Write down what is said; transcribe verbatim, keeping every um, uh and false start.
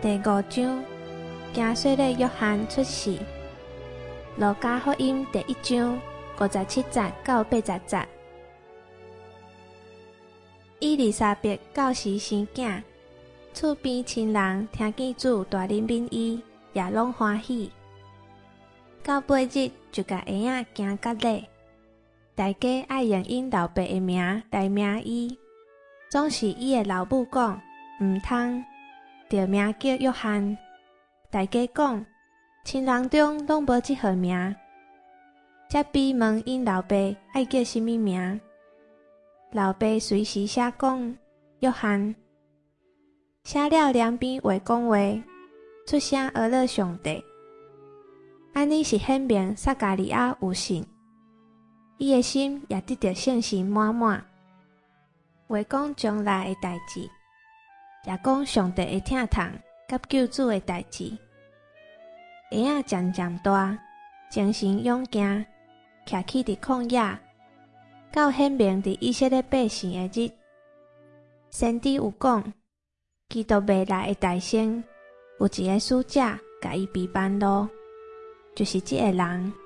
第五章，加洗的约翰出世。路加福音第一章五十七节到八十节。伊丽莎白到时生囝，厝边亲人听见主大人面伊，也拢欢喜。到八日就甲婴仔惊甲礼，大家爱用因老爸的名来名伊，总是伊的老母讲毋通，着名叫约翰。大家讲，亲人中拢无即号名。才比问因老爸爱叫什么名，老爸随时写讲约翰。写了两边话讲话，出声讹了上帝。安尼是显明撒加利亚有信，伊的心也得到信心满满。话讲将来的代志，也讲上帝的疼痛甲救主的代志。婴仔渐渐大，精神勇健，徛起伫旷野，到显明伫以色列百姓的日。先知有讲，基督未来的大星，有一个使者甲伊备办路，就是即个人。